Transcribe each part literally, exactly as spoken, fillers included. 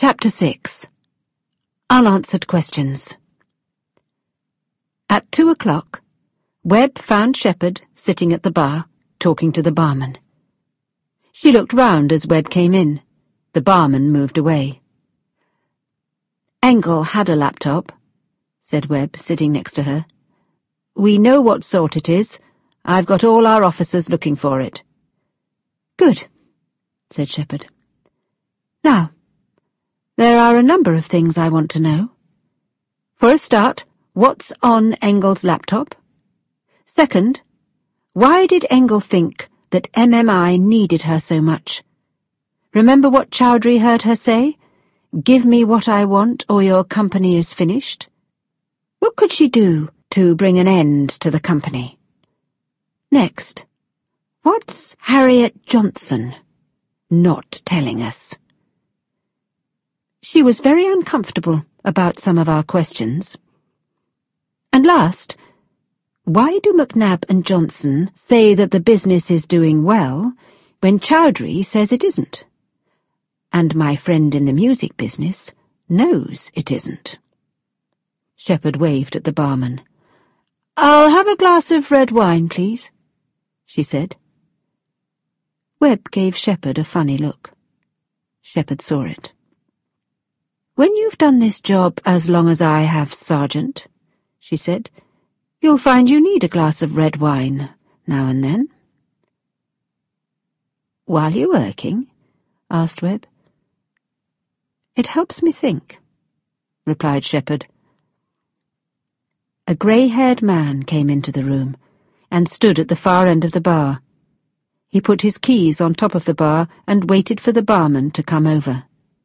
Chapter six. Unanswered Questions. At two o'clock, Webb found Shepherd sitting at the bar, talking to the barman. She looked round as Webb came in. The barman moved away. "Engel had a laptop," said Webb, sitting next to her. "We know what sort it is. I've got all our officers looking for it." "Good," said Shepherd. "Now, there are a number of things I want to know. For a start, what's on Engel's laptop? Second, why did Engel think that M M I needed her so much? Remember what Chowdhury heard her say? Give me what I want or your company is finished. What could she do to bring an end to the company? Next, what's Harriet Johnson not telling us? She was very uncomfortable about some of our questions. And last, why do McNabb and Johnson say that the business is doing well when Chowdhury says it isn't? And my friend in the music business knows it isn't." Shepherd waved at the barman. "I'll have a glass of red wine, please," she said. Webb gave Shepherd a funny look. Shepherd saw it. "When you've done this job as long as I have, Sergeant," she said, "you'll find you need a glass of red wine now and then." "While you're working?" asked Webb. "It helps me think," replied Shepherd. A grey-haired man came into the room and stood at the far end of the bar. He put his keys on top of the bar and waited for the barman to come over.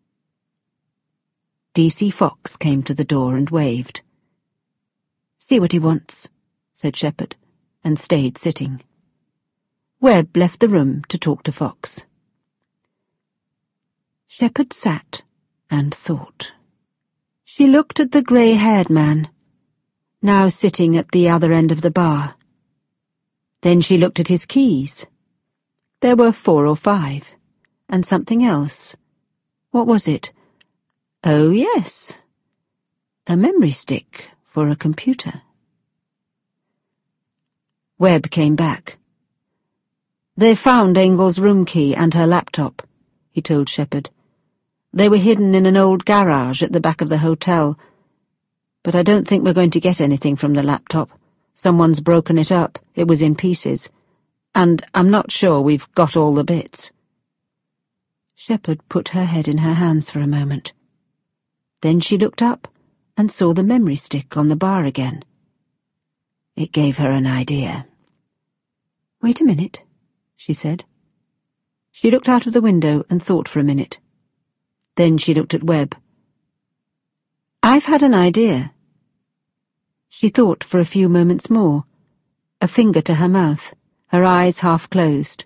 D C Fox came to the door and waved. "See what he wants," said Shepherd, and stayed sitting. Webb left the room to talk to Fox. Shepherd sat and thought. She looked at the grey-haired man, now sitting at the other end of the bar. Then she looked at his keys. There were four or five, and something else. What was it? Oh, yes, a memory stick for a computer. Webb came back. "They found Engel's room key and her laptop," he told Shepherd. "They were hidden in an old garage at the back of the hotel. But I don't think we're going to get anything from the laptop. Someone's broken it up. It was in pieces. And I'm not sure we've got all the bits." Shepherd put her head in her hands for a moment. Then she looked up and saw the memory stick on the bar again. It gave her an idea. "Wait a minute," she said. She looked out of the window and thought for a minute. Then she looked at Webb. "I've had an idea." She thought for a few moments more, a finger to her mouth, her eyes half closed.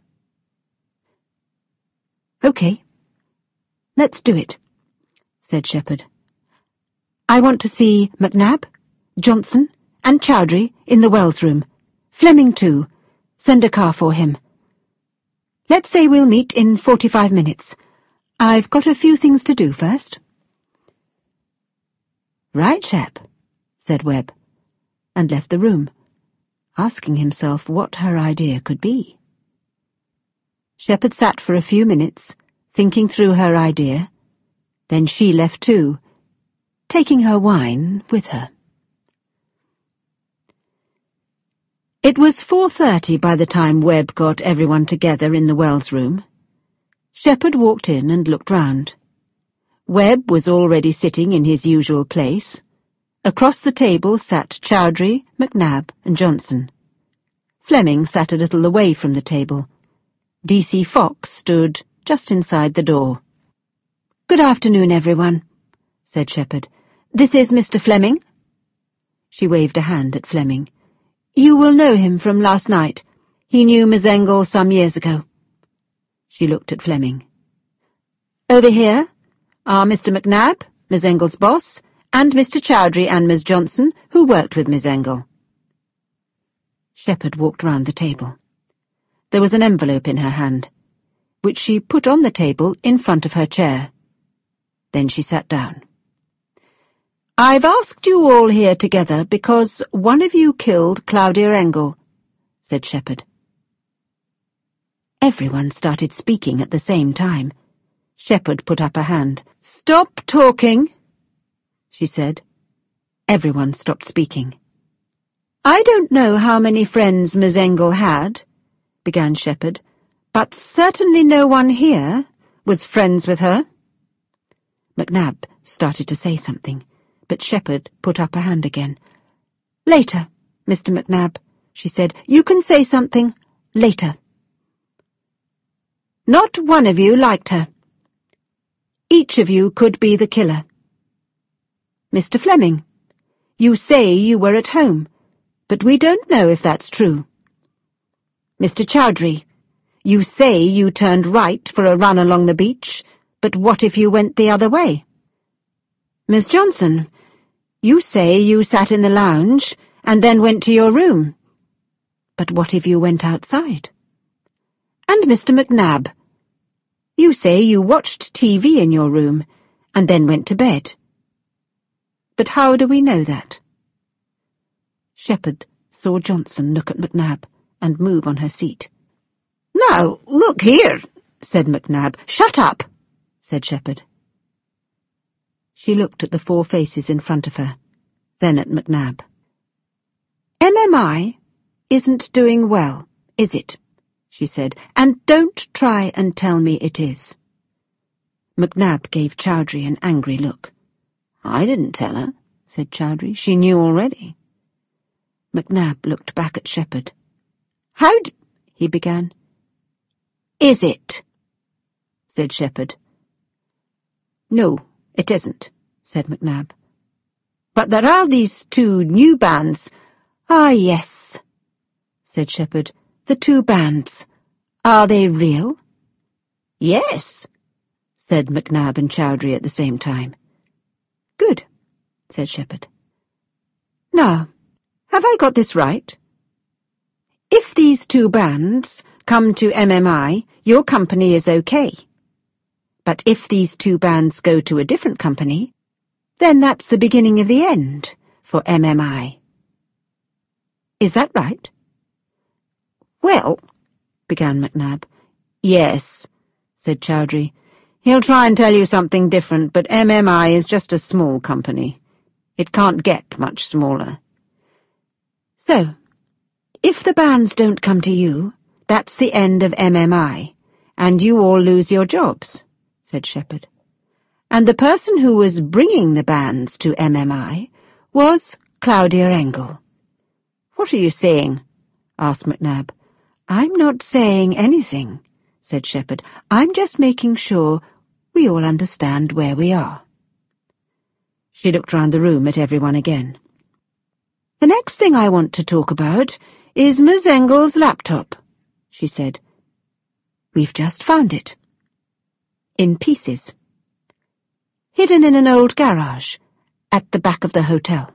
"Okay, let's do it," said Shepherd. "I want to see McNabb, Johnson, and Chowdhury in the Wells room. Fleming too. Send a car for him. Let's say we'll meet in forty-five minutes. I've got a few things to do first." "Right, Shep," said Webb, and left the room, asking himself what her idea could be. Shepherd sat for a few minutes, thinking through her idea. Then she left too, taking her wine with her. It was four thirty by the time Webb got everyone together in the Wells room. Shepherd walked in and looked round. Webb was already sitting in his usual place. Across the table sat Chowdhury, McNabb, and Johnson. Fleming sat a little away from the table. D C Fox stood just inside the door. "Good afternoon, everyone," said Shepherd. "This is Mister Fleming." She waved a hand at Fleming. "You will know him from last night. He knew Miss Engel some years ago." She looked at Fleming. "Over here are Mister McNabb, Miss Engel's boss, and Mister Chowdhury and Miss Johnson, who worked with Miss Engel." Shepherd walked round the table. There was an envelope in her hand, which she put on the table in front of her chair. Then she sat down. "I've asked you all here together because one of you killed Claudia Engel," said Shepherd. Everyone started speaking at the same time. Shepherd put up a hand. "Stop talking," she said. Everyone stopped speaking. "I don't know how many friends Miss Engel had," began Shepherd, "but certainly no one here was friends with her." McNab started to say something, but Shepherd put up a hand again. "Later, Mister McNab," she said. "You can say something later." "Not one of you liked her. Each of you could be the killer. Mister Fleming, you say you were at home, but we don't know if that's true. Mister Chowdhury, you say you turned right for a run along the beach, but what if you went the other way? Miss Johnson, you say you sat in the lounge and then went to your room, but what if you went outside? And Mister McNab, you say you watched T V in your room and then went to bed. But how do we know that?" Shepherd saw Johnson look at McNab and move on her seat. "Now, look here," said McNab. "Shut up," said Shepherd. She looked at the four faces in front of her, then at McNab. "M M I isn't doing well, is it?" she said, "and don't try and tell me it is." McNab gave Chowdhury an angry look. "I didn't tell her," said Chowdhury. "She knew already." McNab looked back at Shepherd. "How d—" he began. "Is it?" said Shepherd. "No, it isn't," said McNab. "But there are these two new bands." "Ah, yes," said Shepherd. "The two bands. Are they real?" "Yes," said McNab and Chowdhury at the same time. "Good," said Shepherd. "Now, have I got this right? If these two bands come to M M I, your company is okay. But if these two bands go to a different company, then that's the beginning of the end for M M I. Is that right?" "Well," began McNab. "Yes," said Chowdhury. "He'll try and tell you something different, but M M I is just a small company. It can't get much smaller." "So, if the bands don't come to you, that's the end of M M I, and you all lose your jobs," said Shepherd. "And the person who was bringing the bands to M M I was Claudia Engel." "What are you saying?" asked McNab. "I'm not saying anything," said Shepherd. "I'm just making sure we all understand where we are." She looked round the room at everyone again. "The next thing I want to talk about is Miss Engel's laptop," she said. "We've just found it. In pieces. Hidden in an old garage at the back of the hotel."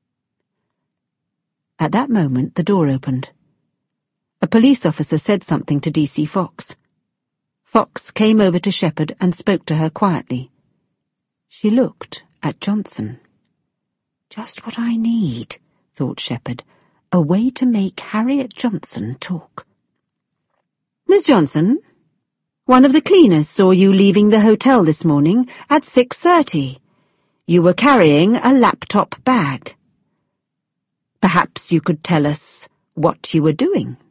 At that moment the door opened. A police officer said something to D C Fox. Fox came over to Shepherd and spoke to her quietly. She looked at Johnson. "Just what I need," thought Shepherd, "a way to make Harriet Johnson talk." "Miss Johnson, one of the cleaners saw you leaving the hotel this morning at six thirty. You were carrying a laptop bag. Perhaps you could tell us what you were doing."